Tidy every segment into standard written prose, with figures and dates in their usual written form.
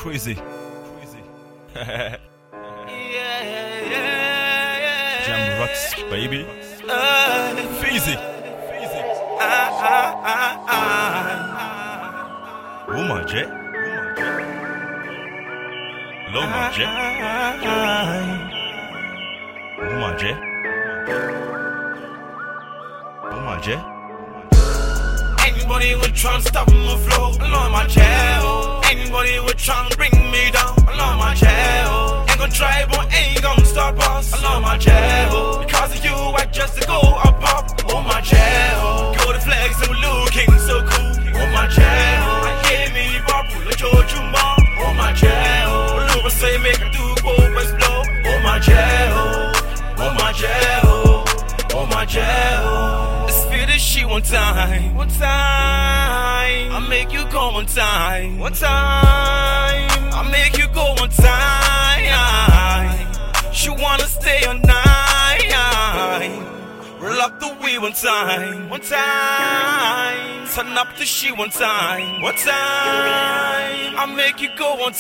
crazy. Yeah. Jam rocks, baby. Feezy. Woman jet. Loma jet. Woman jet. Woman jet. Anybody would try to stop my flow along my jail. Anybody would try to bring me down along my jail. Ain't gon' try but ain't gon' stop us along my jail. Because of you I just go up on my jail. Go to flex and we're looking so cool on my jail. I hear me bubble like George Ma on my jail. Look say make a do go west blow on my jail. On my jail. On my jail. Let's feel this shit one time. One time. I make you go one time. One time. I make you go one time. She wanna stay all night. Roll up the weed one time. One time. Turn up the shit one time. One time. I make you go one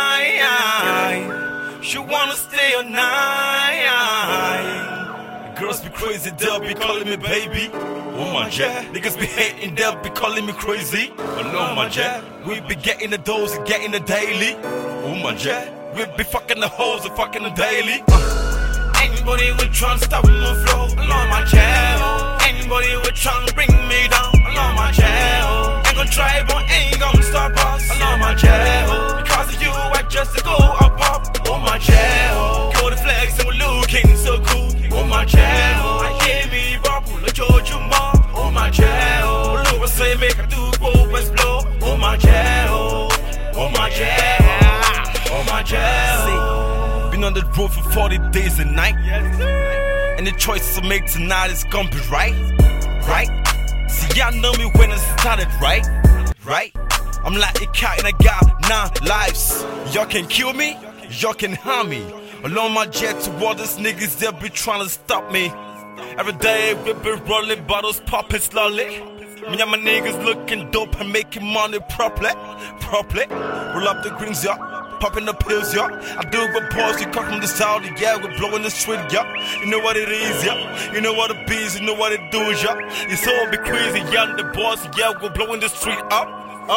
time. She wanna stay all night. Girls be crazy, they'll be calling me baby. Oh my jet. Niggas be hating, they'll be calling me crazy. Oh no, my jet. We be getting the dose and getting the daily. Oh my jet. We be fucking the hoes and fucking the daily. Anybody would try to stop my flow along my jail. Anybody would try to bring me down along my jail. Ain't gon' try but ain't gon' stop us along my jail. Because of you I just go up on my jail. Go to flex and we're looking so cool on my jail. I hear me bubble like George Ma on my jail. Look say make a do go west blow on my jail. On my jail. On my jail. Been on the road for 40 days and night. And the choices I make tonight is gonna be right. Right? See y'all know me when I started, right? Right? I'm like a cat and I got 9 lives. Y'all can kill me, y'all can harm me. Along my jet toward these niggas, they'll be trying to stop me. Every day we be rolling bottles, popping slowly. Me and my niggas looking dope and making money properly. Roll up the greens, y'all. Popping the pills, y'all. I do it with boys, you come from the south, yeah. We're blowing the street, y'all. You know what it is, y'all. You know what it be, you know what it do, y'all. It's all be crazy, y'all. The boys, yeah. We're blowing the street up.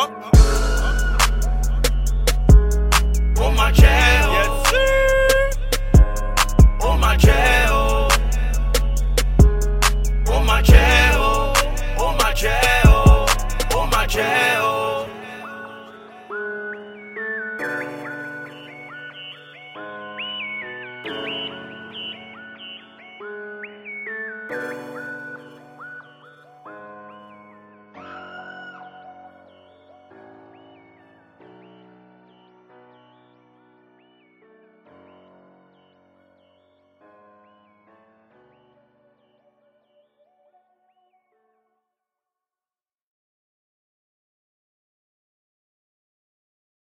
On my jail, yes sir. On my jail. On my jail.